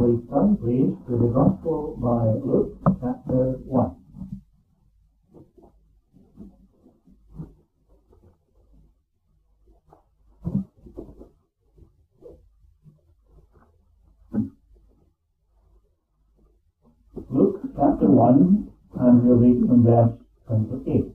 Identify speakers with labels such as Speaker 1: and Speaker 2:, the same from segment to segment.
Speaker 1: we turn, please, to the Gospel by Luke, chapter 1. Luke, chapter 1, and we'll read from verse 28.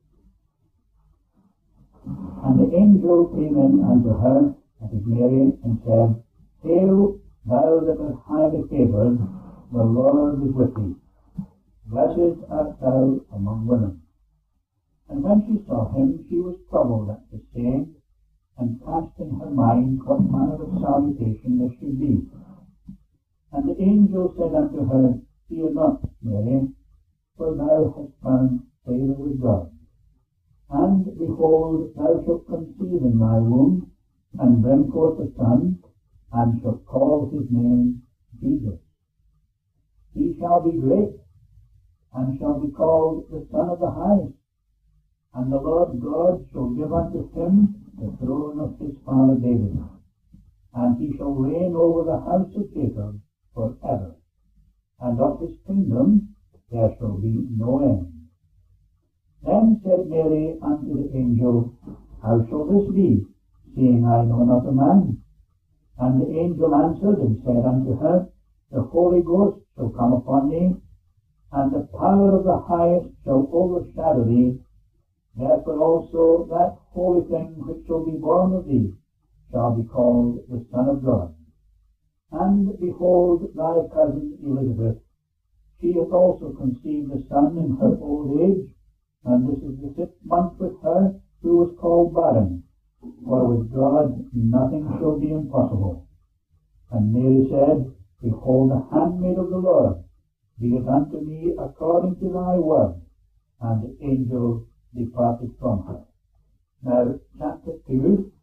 Speaker 1: And the angel came in unto her, that is Mary, and said, Hail, thou that art highly favoured, the Lord is with thee. Blessed art thou among women. And when she saw him, she was troubled at his saying, and cast in her mind what manner of salutation this should be. And the angel said unto her, Fear not, Mary, for thou hast found favour with God. And behold, thou shalt conceive in thy womb, and bring forth a son, and shalt call his name Jesus. He shall be great, and shall be called the Son of the Highest. And the Lord God shall give unto him the throne of his father David, and he shall reign over the house of Jacob for ever, and of his kingdom there shall be no end. Then said Mary unto the angel, How shall this be, seeing I know not a man? And the angel answered and said unto her, The Holy Ghost shall come upon thee, and the power of the Highest shall overshadow thee. Therefore also that holy thing which shall be born of thee shall be called the Son of God. And behold, thy cousin Elizabeth, she hath also conceived a son in her old age, and this is the 6th month with her who was called barren. For with God nothing shall be impossible. And Mary said, Behold, the handmaid of the Lord, be it unto me according to thy word. And the angel departed from her. Now, chapter 2.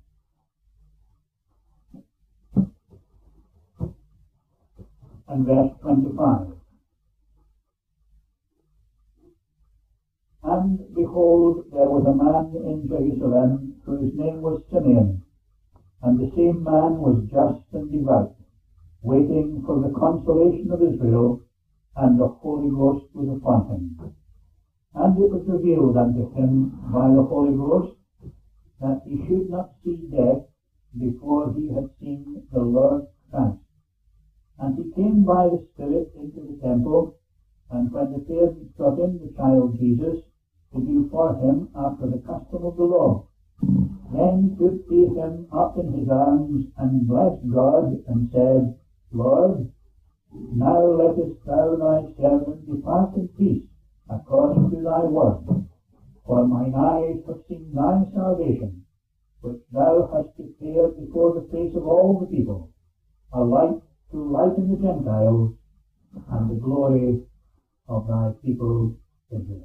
Speaker 1: And verse 25. And behold, there was a man in Jerusalem whose name was Simeon, and the same man was just and devout, waiting for the consolation of Israel, and the Holy Ghost was upon him. And it was revealed unto him by the Holy Ghost that he should not see death before he had seen the Lord Christ. And he came by the Spirit into the temple, and when the parents brought in the child Jesus to do for him after the custom of the law, then took he him up in his arms, and blessed God, and said, Lord, now lettest thou thy servant depart in peace, according to thy word. For mine eyes have seen thy salvation, which thou hast prepared before the face of all the people, a light to lighten the Gentiles, and the glory of thy people Israel.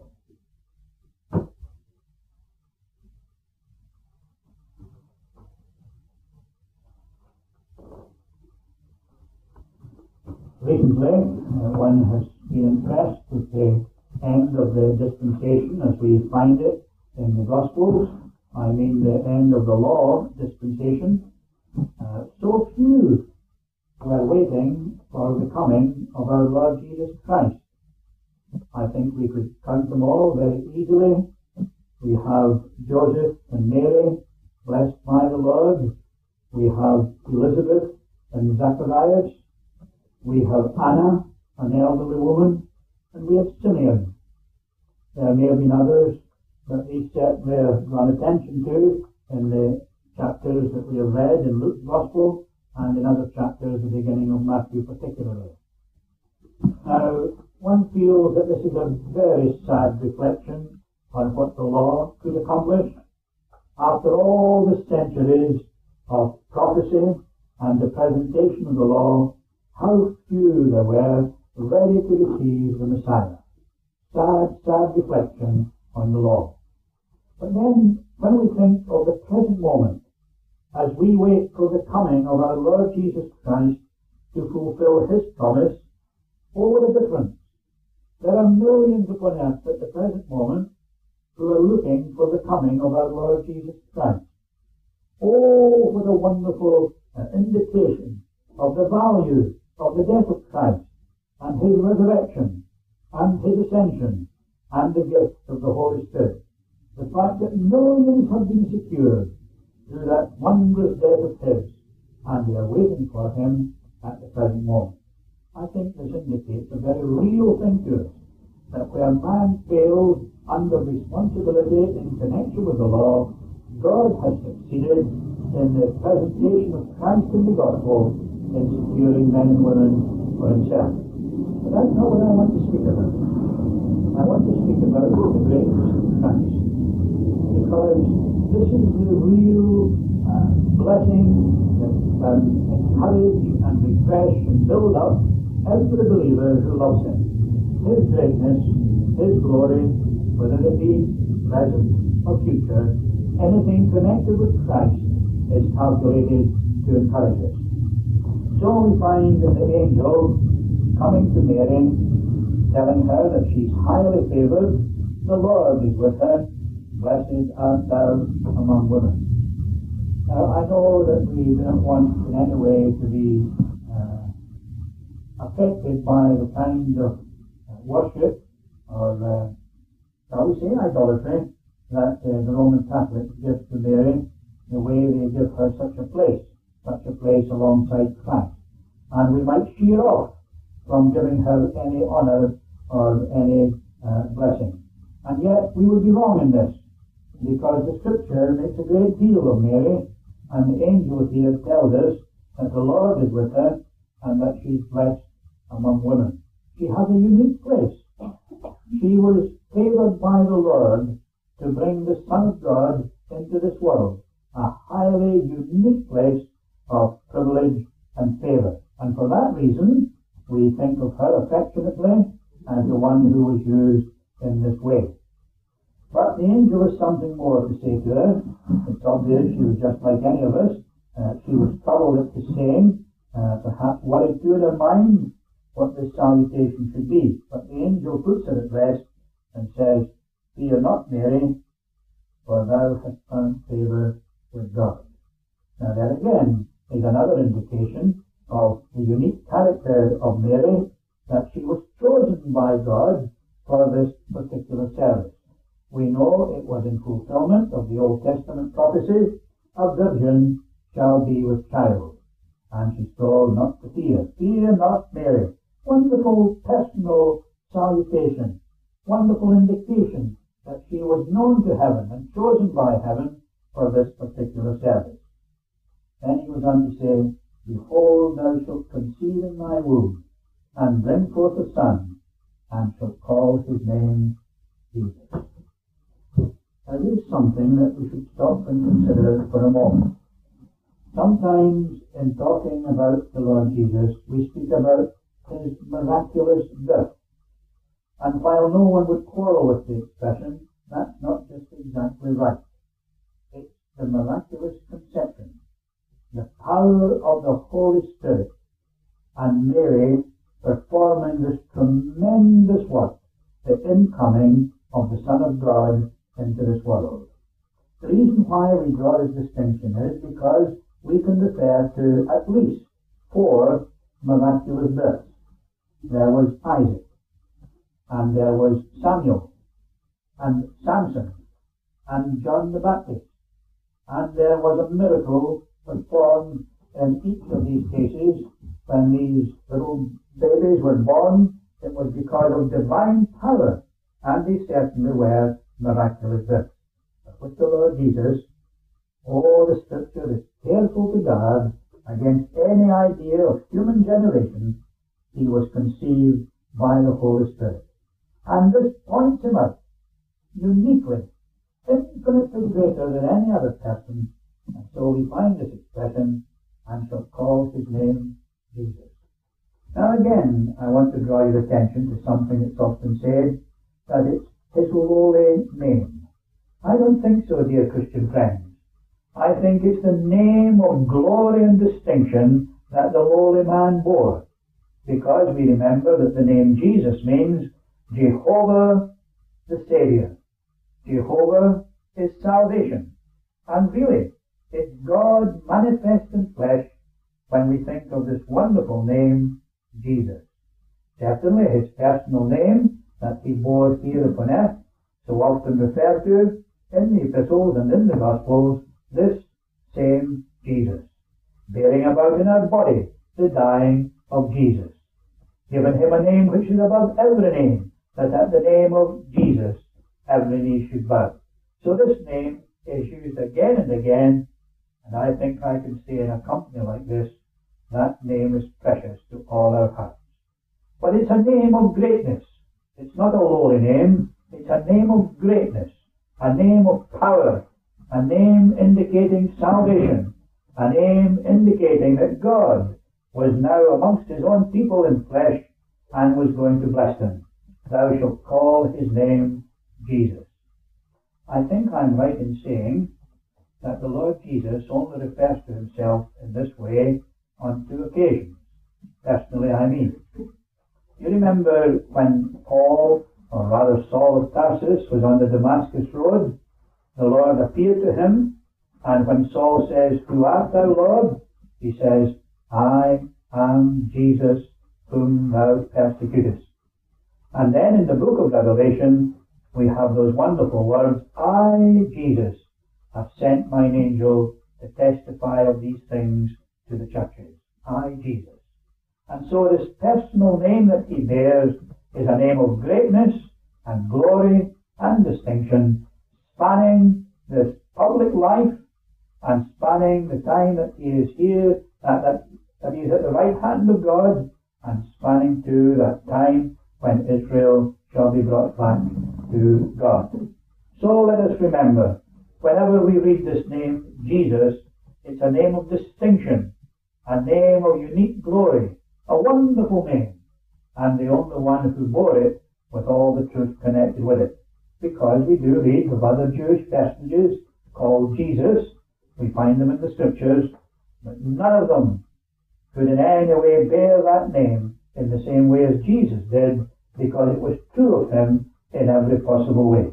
Speaker 1: Recently, one has been impressed with the end of the dispensation as we find it in the Gospels. I mean the end of the law dispensation. So few were waiting for the coming of our Lord Jesus Christ. I think we could count them all very easily. We have Joseph and Mary, blessed by the Lord. We have Elizabeth and Zacharias. We have Anna, an elderly woman, and we have Simeon. There may have been others, but these certainly are drawn attention to in the chapters that we have read in Luke's Gospel and in other chapters at the beginning of Matthew particularly. Now, one feels that this is a very sad reflection on what the law could accomplish. After all the centuries of prophecy and the presentation of the law, how few there were ready to receive the Messiah. Sad, sad reflection on the law. But then, when we think of the present moment, as we wait for the coming of our Lord Jesus Christ to fulfill his promise, oh, what a difference. There are millions upon earth at the present moment who are looking for the coming of our Lord Jesus Christ. Oh, what a wonderful indication of the value of the death of Christ and his resurrection and his ascension and the gift of the Holy Spirit. The fact that millions have been secured through that wondrous death of his, and they are waiting for him at the present moment. I think this indicates a very real thing to us, that where man failed under responsibility in connection with the law, God has succeeded in the presentation of Christ in the gospel in securing men and women for himself. But that's not what I want to speak about. I want to speak about the greatness of Christ, because this is the real blessing that can encourage and refresh and build up every believer who loves him. His greatness, his glory, whether it be present or future, anything connected with Christ is calculated to encourage us. So we find in the angel coming to Mary, telling her that she's highly favored, the Lord is with her, blessed art thou among women. Now I know that we don't want in any way to be affected by the kind of worship or shall we say idolatry that the Roman Catholics give to Mary, the way they give her such a place alongside Christ. And we might sheer off from giving her any honour or any blessing. And yet we would be wrong in this, because the Scripture makes a great deal of Mary, and the angel here tells us that the Lord is with her and that she's blessed among women. She has a unique place. She was favoured by the Lord to bring the Son of God into this world, a highly unique place of privilege and favour. And for that reason, we think of her affectionately as the one who was used in this way. But the angel has something more to say to her. It's obvious she was just like any of us. She was troubled at the saying, perhaps worried to in her mind what this salutation should be. But the angel puts her at rest and says, "Fear not, Mary, for thou hast found favour with God." Now there again is another indication of the unique character of Mary, that she was chosen by God for this particular service. We know it was in fulfillment of the Old Testament prophecies, "A virgin shall be with child." And she's told not to fear. "Fear not, Mary." Wonderful personal salutation. Wonderful indication that she was known to heaven and chosen by heaven for this particular service. Then he was on to say, "Behold, thou shalt conceive in thy womb, and bring forth a son, and shalt call his name Jesus." Now here's something that we should stop and consider for a moment. Sometimes in talking about the Lord Jesus, we speak about his miraculous birth. And while no one would quarrel with the expression, that's not just exactly right. It's the miraculous conception, the power of the Holy Spirit, and Mary performing this tremendous work, the incoming of the Son of God into this world. The reason why we draw this distinction is because we can refer to at least 4 miraculous births. There was Isaac, and there was Samuel, and Samson, and John the Baptist, and there was a miracle performed in each of these cases. When these little babies were born, it was because of divine power, and they certainly were miraculous births. But with the Lord Jesus, the Scripture is careful to guard against any idea of human generation. He was conceived by the Holy Spirit. And this points him out uniquely, infinitely greater than any other person. And so we find this expression, "and shall call his name Jesus." Now again, I want to draw your attention to something that's often said, that it's his lowly name. I don't think so, dear Christian friends. I think it's the name of glory and distinction that the lowly man bore, because we remember that the name Jesus means Jehovah the Saviour. Jehovah is salvation. And really, it's God manifest in flesh when we think of this wonderful name Jesus. Certainly his personal name that he bore here upon earth, so often referred to in the epistles and in the Gospels, this same Jesus, bearing about in our body the dying of Jesus, given him a name which is above every name, that at the name of Jesus every knee should bow. So this name is used again and again, and I think I can say in a company like this, that name is precious to all our hearts. But it's a name of greatness. It's not a lowly name. It's a name of greatness, a name of power, a name indicating salvation, a name indicating that God was now amongst his own people in flesh and was going to bless them. Thou shalt call his name Jesus. I think I'm right in saying that the Lord Jesus only refers to himself in this way on 2 occasions. Personally, I mean. You remember when Paul, or rather Saul of Tarsus, was on the Damascus road? The Lord appeared to him, and when Saul says, "Who art thou, Lord?" he says, "I am Jesus whom thou persecutest." And then in the book of Revelation, we have those wonderful words, "I, Jesus, have sent mine angel to testify of these things to the churches." I, Jesus. And so this personal name that he bears is a name of greatness and glory and distinction, spanning this public life and spanning the time that he is here, that he is at the right hand of God, and spanning to that time when Israel shall be brought back to God. So let us remember, whenever we read this name, Jesus, it's a name of distinction, a name of unique glory, a wonderful name, and the only one who bore it with all the truth connected with it. Because we do read of other Jewish personages called Jesus, we find them in the scriptures, but none of them could in any way bear that name in the same way as Jesus did, because it was true of him in every possible way.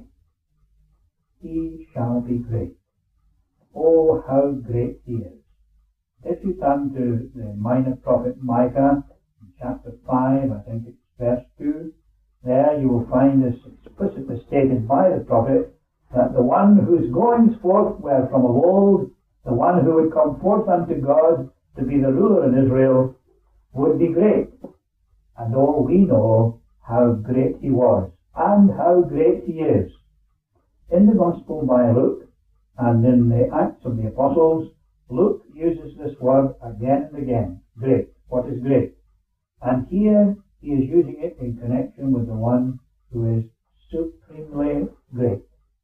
Speaker 1: He shall be great. Oh, how great he is. If you turn to the minor prophet Micah, in chapter 5, I think it's verse 2, there you will find this explicitly stated by the prophet that the one whose goings forth were from of old, the one who would come forth unto God to be the ruler in Israel, would be great. And oh, we know how great he was and how great he is. In the Gospel by Luke and in the Acts of the Apostles, Luke uses this word again and again. Great. What is great? And here he is using it in connection with the one who is supremely great.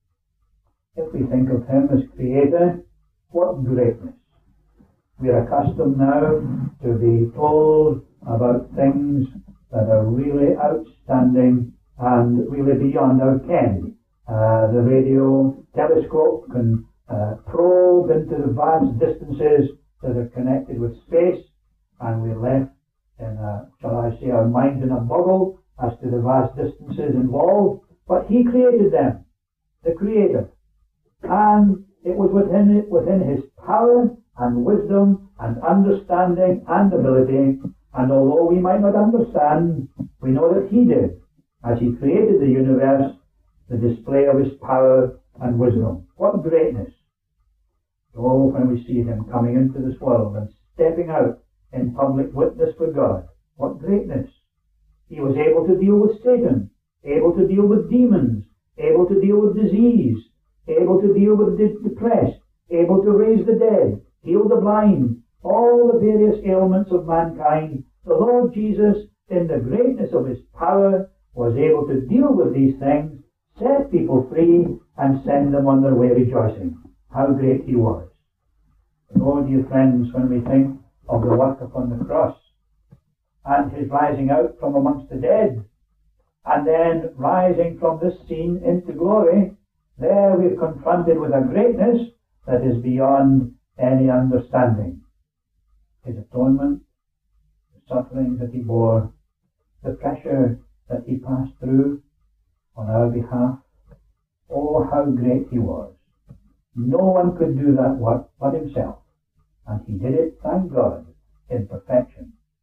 Speaker 1: If we think of him as creator, what greatness. We are accustomed now to be told about things that are really outstanding and really beyond our ken. The radio telescope can probe into the vast distances that are connected with space, and we're left in shall I say, our minds in a boggle as to the vast distances involved. But he created them, the Creator, and it was within his power and wisdom and understanding and ability. And although we might not understand, we know that he did, as he created the universe, the display of his power and wisdom. What greatness! Oh, when we see him coming into this world and stepping out in public witness for God, what greatness! He was able to deal with Satan, able to deal with demons, able to deal with disease, able to deal with the depressed, able to raise the dead, heal the blind, all the various ailments of mankind. The Lord Jesus, in the greatness of his power, was able to deal with these things, set people free, and send them on their way rejoicing. How great he was. And oh, dear friends, when we think of the work upon the cross, and his rising out from amongst the dead, and then rising from this scene into glory, there we're confronted with a greatness that is beyond any understanding. His atonement, the sufferings that he bore, the pressure that he passed through on our behalf. Oh, how great he was. No one could do that work but himself. And he did it, thank God, in perfection, so that we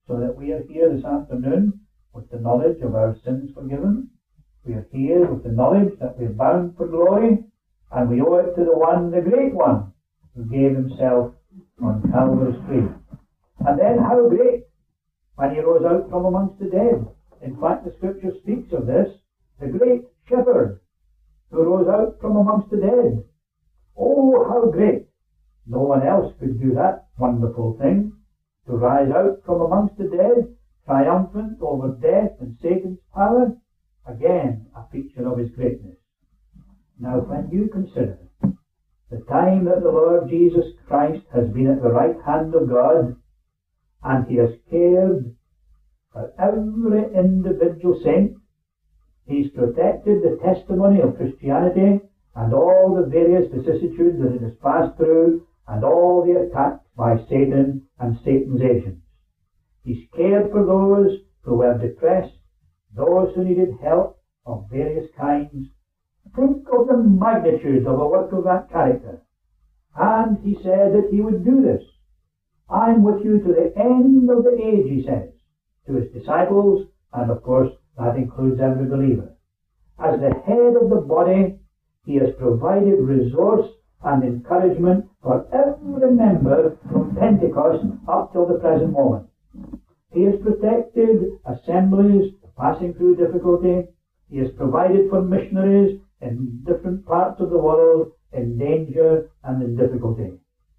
Speaker 1: we are here this afternoon with the knowledge of our sins forgiven. We are here with the knowledge that we're bound for glory, and we owe it to the one, the great one, who gave himself on Calvary's tree. And then how great when he rose out from amongst the dead. In fact, the scripture speaks of this, the great shepherd who rose out from amongst the dead. Oh, how great! No one else could do that wonderful thing, to rise out from amongst the dead, triumphant over death and Satan's power. Again, a feature of his greatness. Now, when you consider the time that the Lord Jesus Christ has been at the right hand of God, and he has cared for every individual saint, he's protected the testimony of Christianity and all the various vicissitudes that it has passed through, and all the attacks by Satan and Satan's agents. He's cared for those who were depressed, those who needed help of various kinds. Think of the magnitude of a work of that character. And he said that he would do this. I'm with you to the end of the age, he says, to his disciples, and of course that includes every believer. As the head of the body, he has provided resource and encouragement for every member from Pentecost up till the present moment. He has protected assemblies passing through difficulty. He has provided for missionaries in different parts of the world in danger and in difficulty.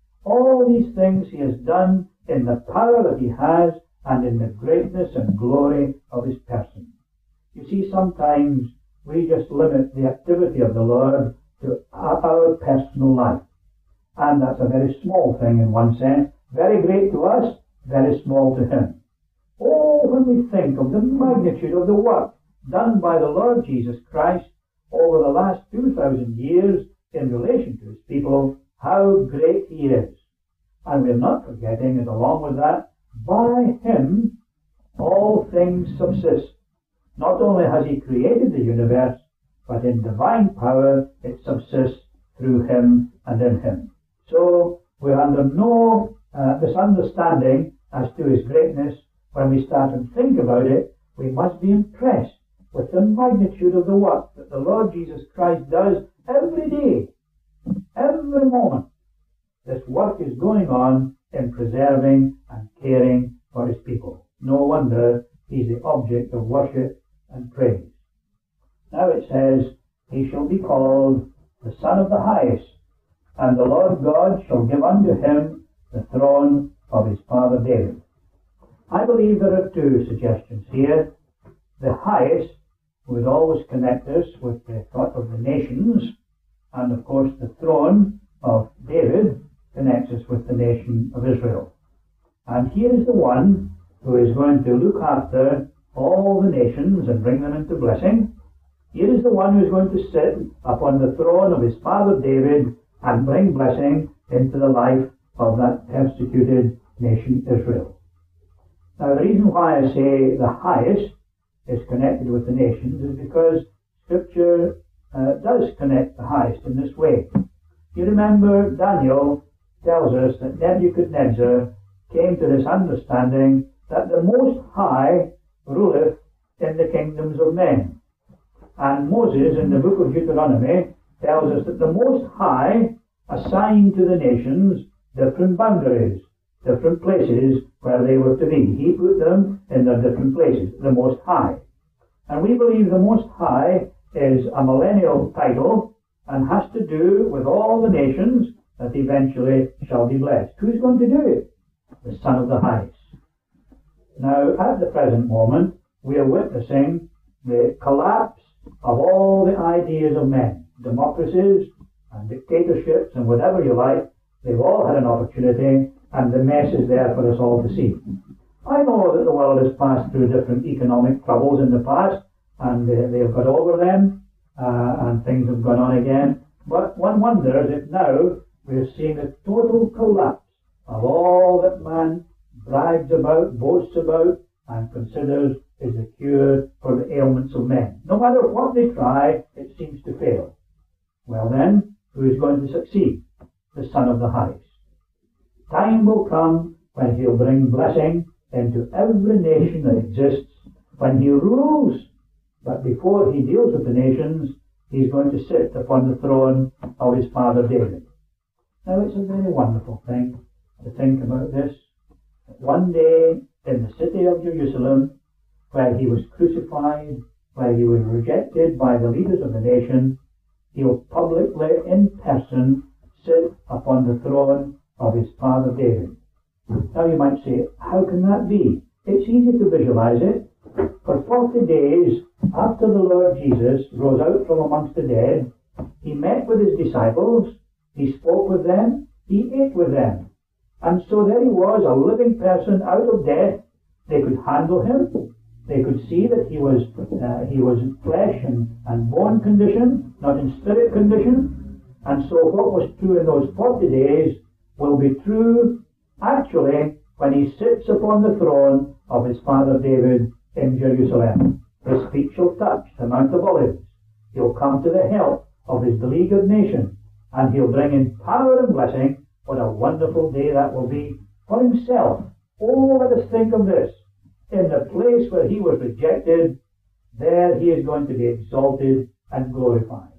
Speaker 1: All these things he has done in the power that he has and in the greatness and glory of his person. You see, sometimes we just limit the activity of the Lord to our personal life. And that's a very small thing in one sense. Very great to us, very small to him. Oh, when we think of the magnitude of the work done by the Lord Jesus Christ over the last 2,000 years in relation to his people, how great he is. And we're not forgetting that along with that, by him all things subsist. Not only has he created the universe, but in divine power it subsists through him and in him. So we're under no misunderstanding as to his greatness. When we start and think about it, we must be impressed with the magnitude of the work that the Lord Jesus Christ does every day, every moment. This work is going on in preserving and caring for his people. No wonder he's the object of worship and praise. Now it says, he shall be called the Son of the Highest, and the Lord God shall give unto him the throne of his father David. I believe there are two suggestions here. The highest would always connect us with the thought of the nations, and of course the throne of David connects us with the nation of Israel. And here is the one who is going to look after all the nations and bring them into blessing. Here is the one who is going to sit upon the throne of his father David and bring blessing into the life of that persecuted nation Israel. Now the reason why I say the highest is connected with the nations is because Scripture does connect the highest in this way. You remember Daniel tells us that Nebuchadnezzar came to this understanding that the Most High ruleth in the kingdoms of men. And Moses in the book of Deuteronomy tells us that the Most High assigned to the nations different boundaries, different places where they were to be. He put them in their different places, the Most High. And we believe the Most High is a millennial title and has to do with all the nations that eventually shall be blessed. Who's going to do it? The Son of the Highest. Now, at the present moment, we are witnessing the collapse of all the ideas of men. Democracies and dictatorships and whatever you like, they've all had an opportunity, and the mess is there for us all to see. I know that the world has passed through different economic troubles in the past, and they've got over them, and things have gone on again. But one wonders if now we're seeing a total collapse of all that man brags about, boasts about, and considers is the cure for the ailments of men. No matter what they try, it seems to fail. Well then, who is going to succeed? The Son of the Highest. Time will come when he'll bring blessing into every nation that exists when he rules. But before he deals with the nations, he's going to sit upon the throne of his father David. Now it's a very wonderful thing to think about this. One day in the city of Jerusalem, where he was crucified, where he was rejected by the leaders of the nation, he'll publicly, in person, sit upon the throne of his father David. Now you might say, how can that be? It's easy to visualize it. For 40 days after the Lord Jesus rose out from amongst the dead, he met with his disciples, he spoke with them, he ate with them. And so there he was, a living person out of death. They could handle him. They could see that he was in flesh and bone condition, not in spirit condition. And so what was true in those 40 days will be true actually when he sits upon the throne of his father David in Jerusalem. His feet shall touch the Mount of Olives. He'll come to the help of his beleaguered nation, and he'll bring in power and blessing. What a wonderful day that will be for himself. Oh, let us think of this. In the place where he was rejected, there he is going to be exalted and glorified.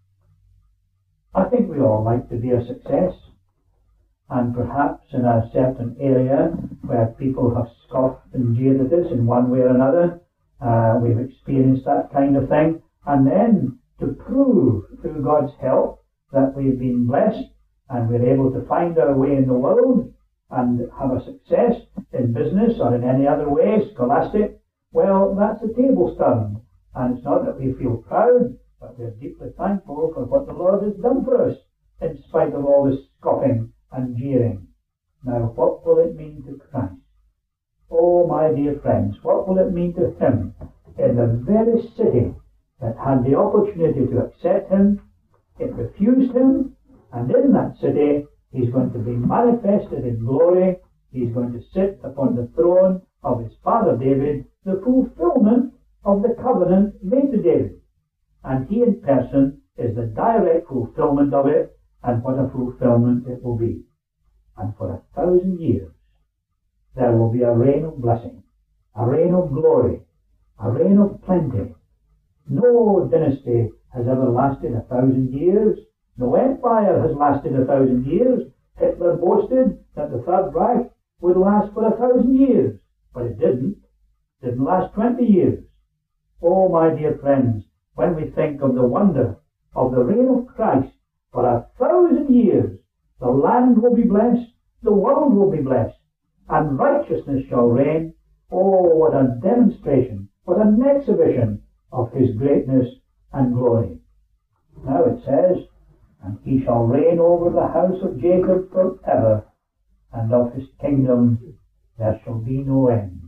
Speaker 1: I think we all like to be a success, and perhaps in a certain area where people have scoffed and jeered at us in one way or another, we've experienced that kind of thing, and then to prove through God's help that we've been blessed and we're able to find our way in the world and have a success in business or in any other way, scholastic, well, that's the tables turned. And it's not that we feel proud, but we're deeply thankful for what the Lord has done for us, in spite of all this scoffing and jeering. Now, what will it mean to Christ? Oh, my dear friends, what will it mean to him in the very city that had the opportunity to accept him? It refused him, and in that city he's going to be manifested in glory. He's going to sit upon the throne of his father David, the fulfillment of the covenant made to David. And he in person is the direct fulfillment of it, and what a fulfillment it will be. And for 1,000 years there will be a reign of blessing, a reign of glory, a reign of plenty. No dynasty has ever lasted 1,000 years. No empire has lasted 1,000 years. Hitler boasted that the Third Reich would last for 1,000 years, but it didn't. It didn't last 20 years. Oh, my dear friends, when we think of the wonder of the reign of Christ for 1,000 years, the land will be blessed, the world will be blessed, and righteousness shall reign. Oh, what a demonstration, what an exhibition of his greatness and glory. Now it says, and he shall reign over the house of Jacob forever, and of his kingdom there shall be no end.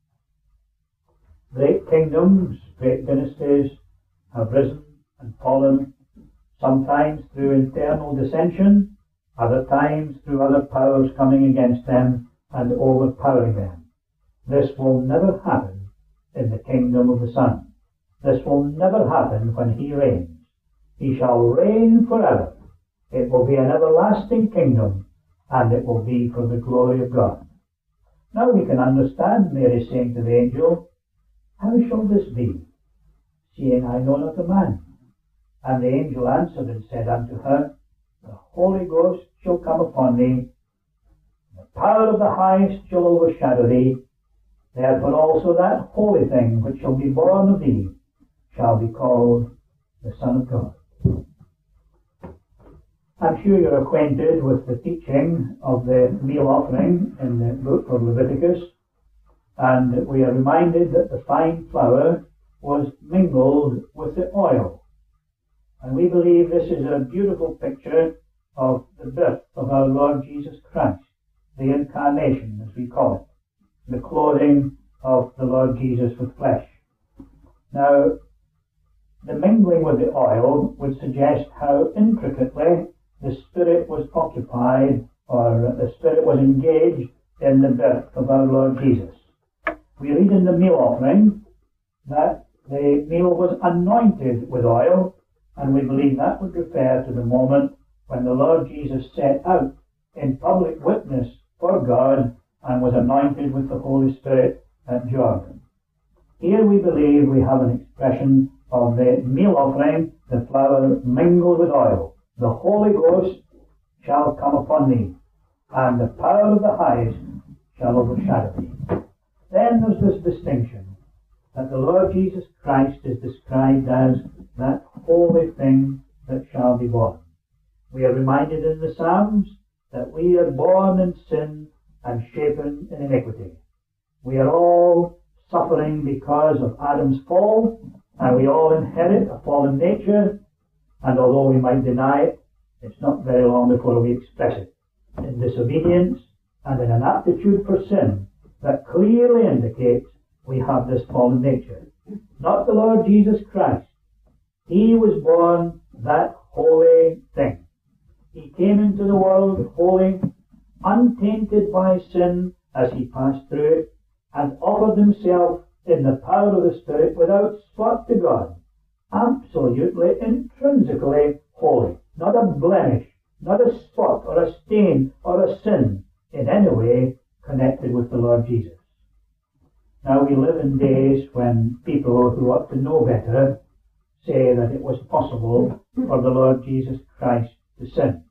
Speaker 1: Great kingdoms, great dynasties have risen and fallen, sometimes through internal dissension, other times through other powers coming against them and overpowering them. This will never happen in the kingdom of the Son. This will never happen when he reigns. He shall reign forever. It will be an everlasting kingdom, and it will be for the glory of God. Now we can understand Mary saying to the angel, how shall this be, seeing I know not a man? And the angel answered and said unto her, the Holy Ghost shall come upon thee, the power of the highest shall overshadow thee. Therefore also that holy thing which shall be born of thee shall be called the Son of God. I'm sure you're acquainted with the teaching of the meal offering in the book of Leviticus, and we are reminded that the fine flour was mingled with the oil. And we believe this is a beautiful picture of the birth of our Lord Jesus Christ, the incarnation, as we call it, the clothing of the Lord Jesus with flesh. Now, the mingling with the oil would suggest how intricately the Spirit was occupied, or the Spirit was engaged in the birth of our Lord Jesus. We read in the meal offering that the meal was anointed with oil, and we believe that would refer to the moment when the Lord Jesus set out in public witness for God and was anointed with the Holy Spirit at Jordan. Here we believe we have an expression of the meal offering, the flour mingled with oil. The Holy Ghost shall come upon thee, and the power of the highest shall overshadow thee. Then there's this distinction that the Lord Jesus Christ is described as that holy thing that shall be born. We are reminded in the Psalms that we are born in sin and shapen in iniquity. We are all suffering because of Adam's fall, and we all inherit a fallen nature, and although we might deny it, it's not very long before we express it in disobedience and in an aptitude for sin that clearly indicates we have this fallen nature. Not the Lord Jesus Christ. He was born that holy thing. He came into the world holy, untainted by sin as he passed through it, and offered himself in the power of the Spirit without spot to God, absolutely, intrinsically holy, not a blemish, not a spot or a stain or a sin in any way connected with the Lord Jesus. Now we live in days when people who ought to know better say that it was possible for the Lord Jesus Christ to sin.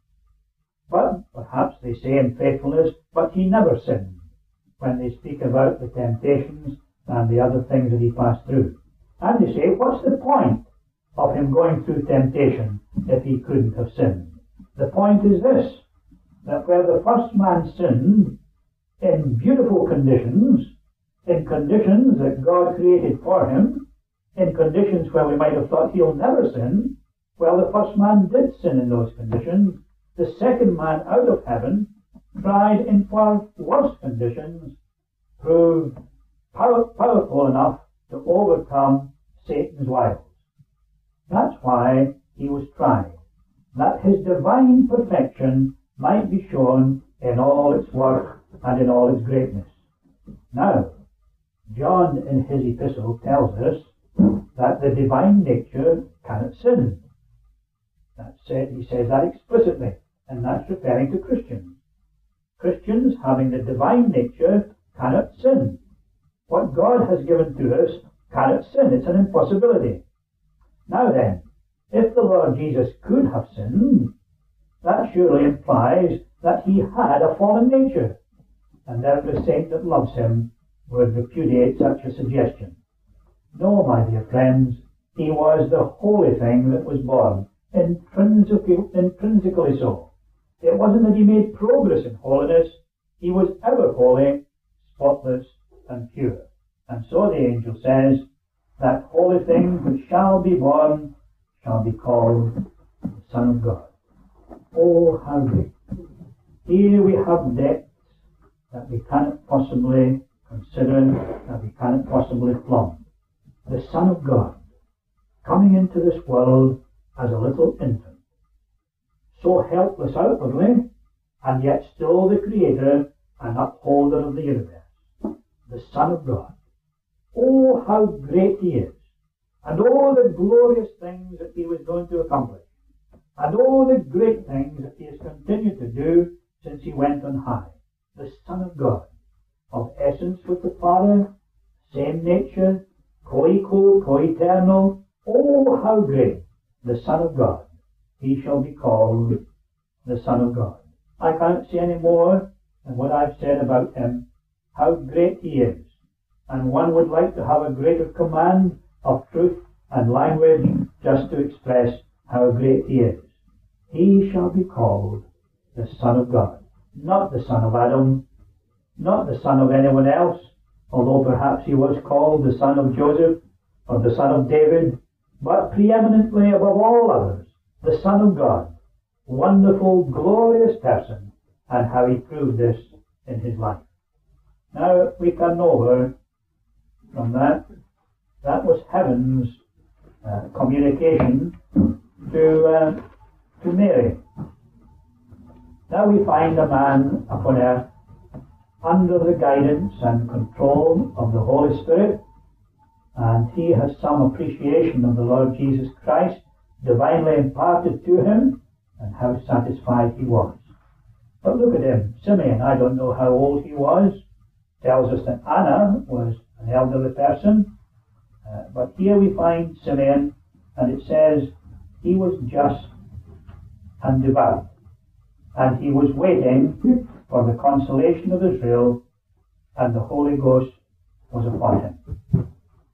Speaker 1: But perhaps they say in faithfulness, but he never sinned, when they speak about the temptations and the other things that he passed through. And they say, what's the point of him going through temptation if he couldn't have sinned? The point is this, that where the first man sinned in beautiful conditions, in conditions that God created for him, in conditions where we might have thought he'll never sin, well, the first man did sin in those conditions. The second man out of heaven tried in far worse conditions, proved powerful enough to overcome Satan's wiles. That's why he was tried, that his divine perfection might be shown in all its worth and in all its greatness. Now, John in his epistle tells us that the divine nature cannot sin. He says that explicitly, and that's referring to Christians. Christians having the divine nature cannot sin. What God has given to us cannot sin. It's an impossibility. Now then, if the Lord Jesus could have sinned, that surely implies that he had a fallen nature, and every saint that loves him would repudiate such a suggestion. No, my dear friends, he was the holy thing that was born, intrinsically so. It wasn't that he made progress in holiness. He was ever holy, spotless, and pure. And so the angel says, that holy thing which shall be born shall be called the Son of God. Oh, how great. Here we have depths that we cannot possibly consider, that we cannot possibly plumb. The Son of God, coming into this world as a little infant, so helpless outwardly, and yet still the Creator and upholder of the universe, the Son of God. Oh, how great he is, and all the glorious things that he was going to accomplish, and all the great things that he has continued to do since he went on high. The Son of God, of essence with the Father, same nature, co-equal, co-eternal. Oh, how great, the Son of God. He shall be called the Son of God. I can't say any more than what I've said about him, how great he is. And one would like to have a greater command of truth and language just to express how great he is. He shall be called the Son of God. Not the son of Adam, not the son of anyone else, although perhaps he was called the son of Joseph or the son of David, but preeminently above all others, the Son of God. Wonderful, glorious person, and how he proved this in his life. Now we come over from that. That was heaven's communication to Mary. Now we find a man upon earth under the guidance and control of the Holy Spirit, and he has some appreciation of the Lord Jesus Christ divinely imparted to him, and how satisfied he was. But look at him, Simeon. I don't know how old he was. Tells us that Anna was an elderly person. But here we find Simeon, and it says he was just and devout. And he was waiting for the consolation of Israel, and the Holy Ghost was upon him.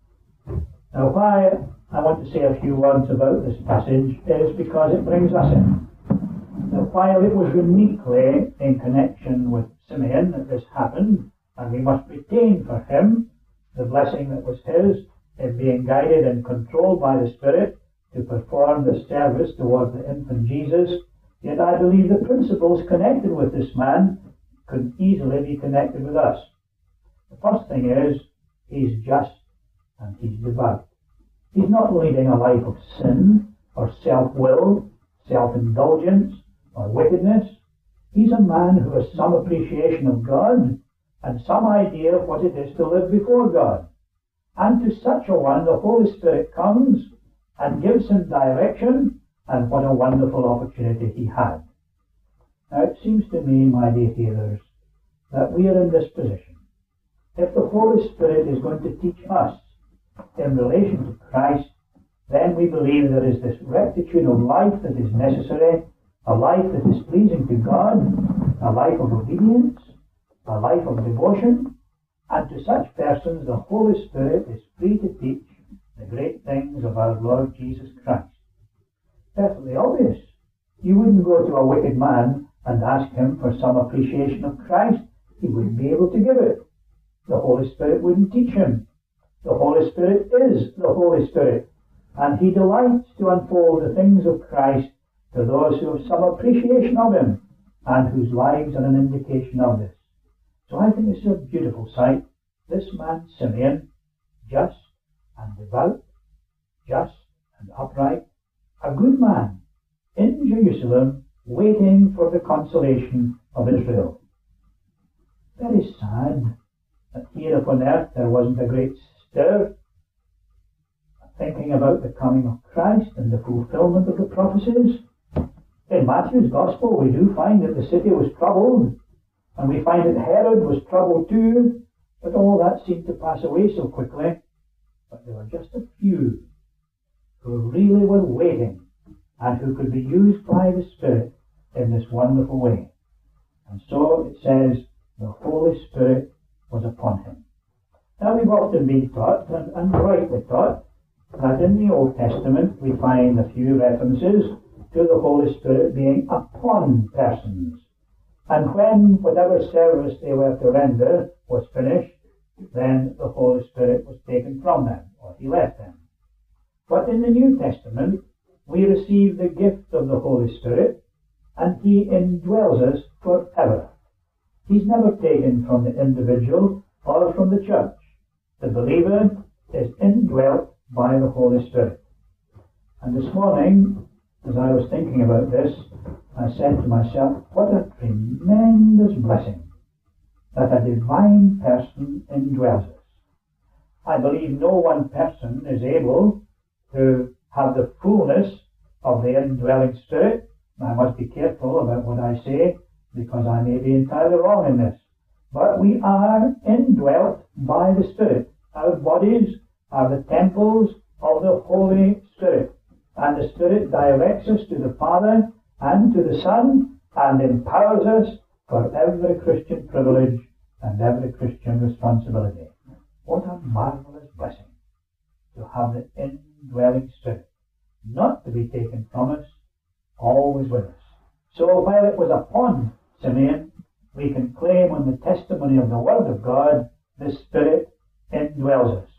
Speaker 1: Now, why I want to say a few words about this passage is because it brings us in. Now, while it was uniquely in connection with Simeon that this happened, and we must retain for him the blessing that was his in being guided and controlled by the Spirit to perform the service toward the infant Jesus, yet I believe the principles connected with this man could easily be connected with us. The first thing is, he's just and he's devout. He's not leading a life of sin or self-will, self-indulgence or wickedness. He's a man who has some appreciation of God and some idea of what it is to live before God. And to such a one, the Holy Spirit comes and gives him direction, and what a wonderful opportunity he had. Now, it seems to me, my dear hearers, that we are in this position. If the Holy Spirit is going to teach us in relation to Christ, then we believe there is this rectitude of life that is necessary, a life that is pleasing to God, a life of obedience, a life of devotion, and to such persons the Holy Spirit is free to teach the great things of our Lord Jesus Christ. Perfectly obvious. You wouldn't go to a wicked man and ask him for some appreciation of Christ. He wouldn't be able to give it. The Holy Spirit wouldn't teach him. The Holy Spirit is the Holy Spirit, and he delights to unfold the things of Christ to those who have some appreciation of him and whose lives are an indication of this. So I think it's a beautiful sight. This man, Simeon, just and devout, just and upright, a good man in Jerusalem, waiting for the consolation of Israel. Very sad that here upon earth there wasn't a great stir thinking about the coming of Christ and the fulfillment of the prophecies. In Matthew's Gospel we do find that the city was troubled, and we find that Herod was troubled too, but all that seemed to pass away so quickly. But there were just a few who really were waiting and who could be used by the Spirit in this wonderful way. And so it says, the Holy Spirit was upon him. Now we've often been taught, and rightly taught, that in the Old Testament we find a few references to the Holy Spirit being upon persons. And when whatever service they were to render was finished, then the Holy Spirit was taken from them, or he left them. But in the New Testament, we receive the gift of the Holy Spirit, and he indwells us forever. He's never taken from the individual or from the church. The believer is indwelt by the Holy Spirit. And this morning, as I was thinking about this, I said to myself, what a tremendous blessing that a divine person indwells us. I believe no one person is able to have the fullness of the indwelling Spirit. I must be careful about what I say, because I may be entirely wrong in this. But we are indwelt by the Spirit. Our bodies are the temples of the Holy Spirit. And the Spirit directs us to the Father and to the Son, and empowers us for every Christian privilege and every Christian responsibility. What a marvelous blessing to have the indwelling Spirit, not to be taken from us, always with us. So while it was upon Simeon, we can claim on the testimony of the Word of God, the Spirit indwells us.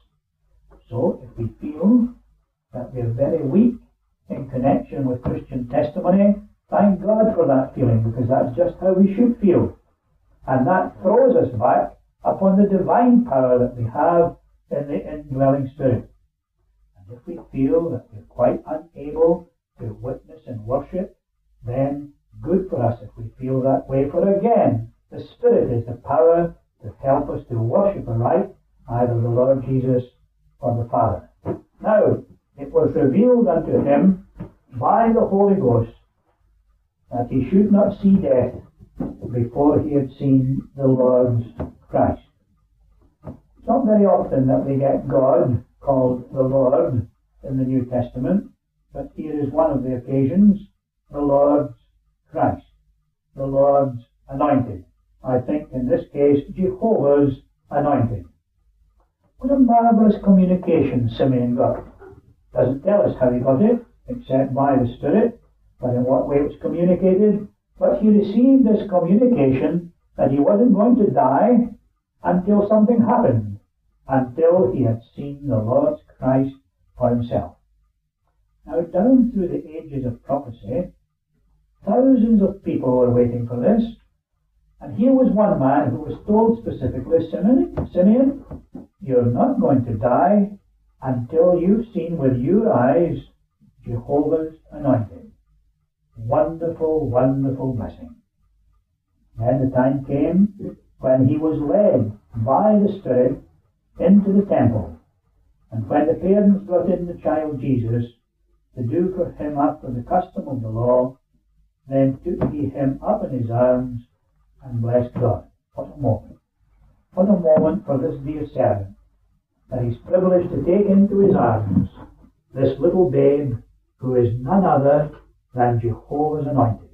Speaker 1: So if we feel that we are very weak in connection with Christian testimony, thank God for that feeling, because that's just how we should feel. And that throws us back upon the divine power that we have in the indwelling Spirit. And if we feel that we're quite unable to witness and worship, then good for us if we feel that way. For again, the Spirit is the power to help us to worship aright either the Lord Jesus or the Father. Now, it was revealed unto him by the Holy Ghost that he should not see death before he had seen the Lord's Christ. It's not very often that we get God called the Lord in the New Testament, but here is one of the occasions, the Lord's Christ, the Lord's anointed. I think in this case, Jehovah's anointed. What a marvellous communication Simeon got. Doesn't tell us how he got it, except by the Spirit, but in what way it was communicated. But he received this communication that he wasn't going to die until something happened, until he had seen the Lord's Christ for himself. Now, down through the ages of prophecy, thousands of people were waiting for this, and here was one man who was told specifically, Simeon, you're not going to die until you've seen with your eyes Jehovah's anointed. Wonderful, wonderful blessing. Then the time came when he was led by the Spirit into the temple, and when the parents brought in the child Jesus to do for him after the custom of the law, then took he him up in his arms and blessed God. What a moment. What a moment for this dear servant, that he's privileged to take into his arms this little babe who is none other than Jehovah's anointed.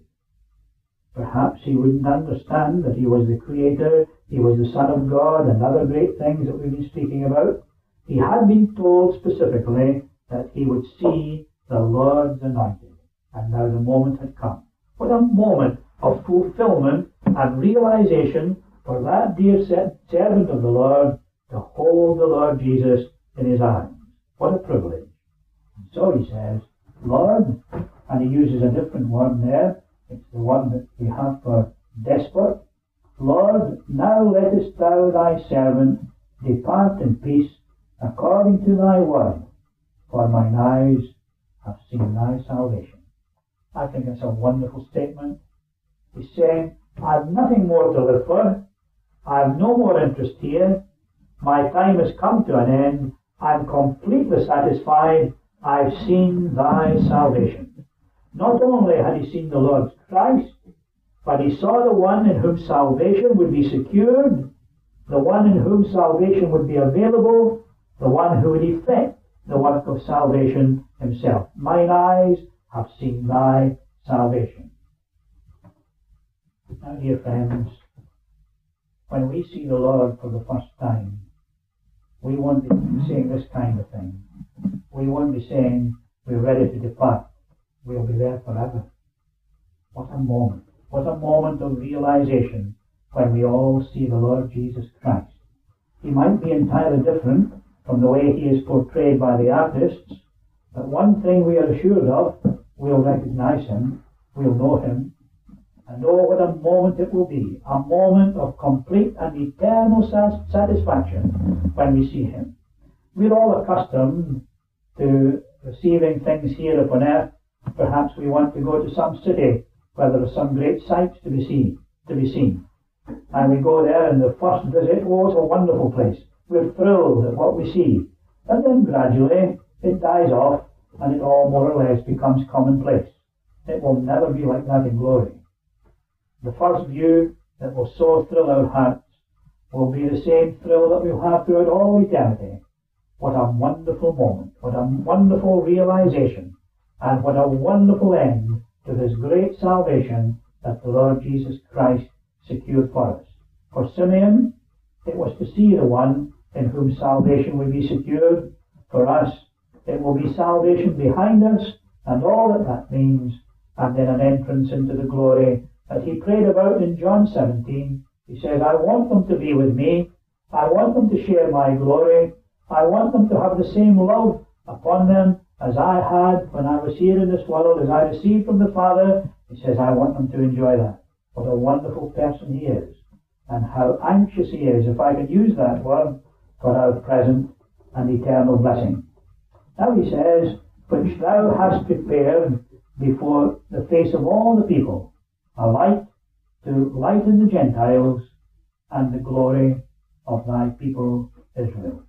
Speaker 1: Perhaps he wouldn't understand that he was the Creator, he was the Son of God, and other great things that we've been speaking about. He had been told specifically that he would see the Lord's anointed. And now the moment had come. What a moment of fulfillment and realization for that dear servant of the Lord to hold the Lord Jesus in his arms. What a privilege. And so he says, Lord, and he uses a different word there. It's the one that we have for despot. Lord, now lettest thou thy servant depart in peace according to thy word, for mine eyes have seen thy salvation. I think that's a wonderful statement. He's saying, I have nothing more to live for. I have no more interest here. My time has come to an end. I'm completely satisfied. I've seen thy salvation. Not only had he seen the Lord Christ, but he saw the one in whom salvation would be secured, the one in whom salvation would be available, the one who would effect the work of salvation himself. Mine eyes have seen thy salvation. Now, dear friends, when we see the Lord for the first time, we won't be saying this kind of thing. We won't be saying we're ready to depart. We'll be there forever. What a moment. What a moment of realization when we all see the Lord Jesus Christ. He might be entirely different from the way he is portrayed by the artists, but one thing we are assured of, we'll recognize him, we'll know him, and oh, what a moment it will be, a moment of complete and eternal satisfaction when we see him. We're all accustomed to receiving things here upon earth. Perhaps we want to go to some city where there are some great sights to be seen. And we go there, and the first visit, oh, it's a wonderful place. We're thrilled at what we see. And then gradually it dies off, and it all more or less becomes commonplace. It will never be like that in glory. The first view that will so thrill our hearts will be the same thrill that we'll have throughout all eternity. What a wonderful moment, what a wonderful realization, and what a wonderful end to this great salvation that the Lord Jesus Christ secured for us. For Simeon, it was to see the one in whom salvation will be secured. For us, it will be salvation behind us, and all that that means, and then an entrance into the glory that he prayed about in John 17. He says, I want them to be with me. I want them to share my glory. I want them to have the same love upon them as I had when I was here in this world, as I received from the Father. He says, I want them to enjoy that. What a wonderful person he is, and how anxious he is, if I can use that word, for our present and eternal blessing. Now he says, which thou hast prepared before the face of all the people, a light to lighten the Gentiles and the glory of thy people Israel.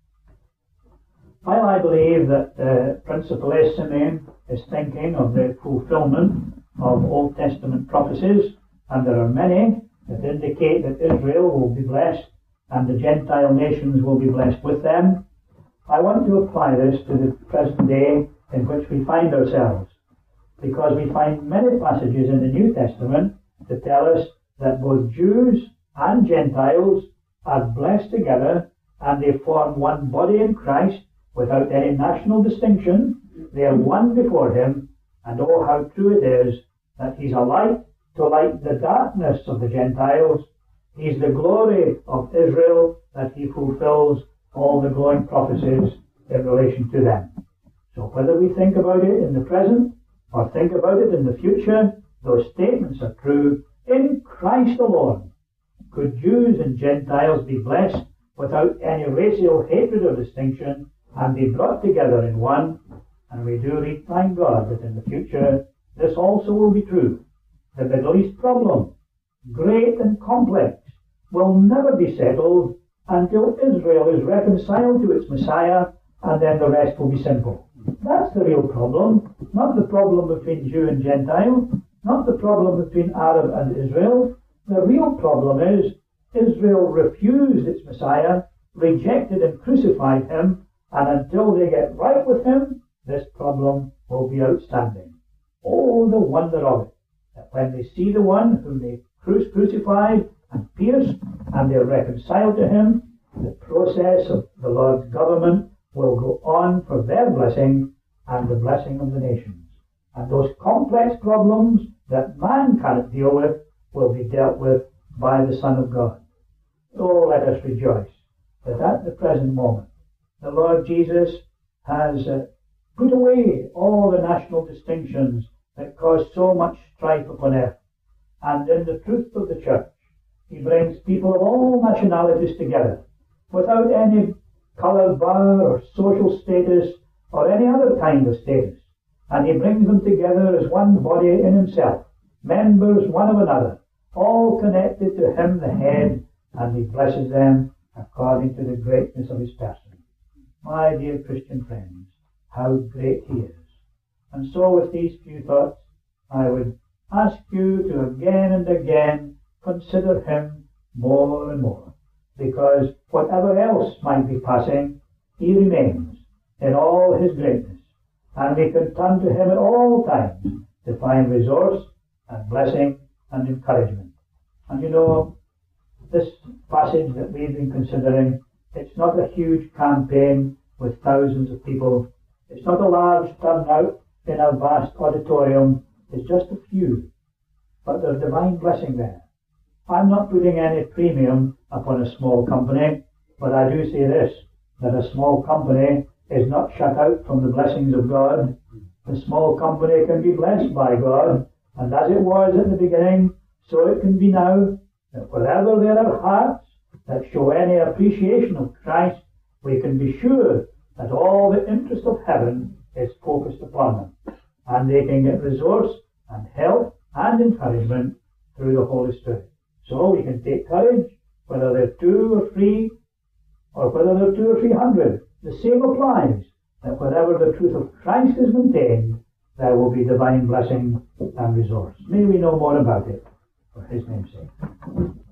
Speaker 1: While I believe that principally Simeon is thinking of the fulfillment of Old Testament prophecies, And there are many that indicate that Israel will be blessed and the Gentile nations will be blessed with them. I want to apply this to the present day in which we find ourselves, because we find many passages in the New Testament to tell us that both Jews and Gentiles are blessed together and they form one body in Christ without any national distinction. They are one before Him, and oh, how true it is that He's a light to light the darkness of the Gentiles. He's the glory of Israel, that He fulfills all the glowing prophecies in relation to them. So whether we think about it in the present or think about it in the future, those statements are true. In Christ alone could Jews and Gentiles be blessed without any racial hatred or distinction and be brought together in one. And we do read, thank God, that in the future this also will be true. The Middle East problem, great and complex, will never be settled until Israel is reconciled to its Messiah, and then the rest will be simple. That's the real problem, not the problem between Jew and Gentile, not the problem between Arab and Israel. The real problem is Israel refused its Messiah, rejected and crucified Him, and until they get right with Him, this problem will be outstanding. Oh, the wonder of it, that when they see the one whom they crucified and pierced, and they're reconciled to Him, the process of the Lord's government will go on for their blessing and the blessing of the nations. And those complex problems that man cannot deal with will be dealt with by the Son of God. Oh, let us rejoice that at the present moment the Lord Jesus has put away all the national distinctions that cause so much strife upon earth. And in the truth of the church, He brings people of all nationalities together without any colour bar or social status or any other kind of status. And He brings them together as one body in Himself, members one of another, all connected to Him the head, and He blesses them according to the greatness of His person. My dear Christian friends, how great He is. And so with these few thoughts, I would ask you to again and again consider Him more and more, because whatever else might be passing, He remains in all His greatness, and we can turn to Him at all times to find resource and blessing and encouragement. And you know, this passage that we've been considering, it's not a huge campaign with thousands of people. It's not a large turnout in a vast auditorium. It's just a few. But there's divine blessing there. I'm not putting any premium upon a small company, but I do say this, that a small company is not shut out from the blessings of God. The small company can be blessed by God, and as it was at the beginning, so it can be now, that wherever there are hearts that show any appreciation of Christ, we can be sure that all the interest of heaven is focused upon them, and they can get resource and help and encouragement through the Holy Spirit. So we can take courage, whether they're 2 or 3, or whether they're 200 or 300. The same applies, that wherever the truth of Christ is maintained, there will be divine blessing and resource. May we know more about it, for His name's sake.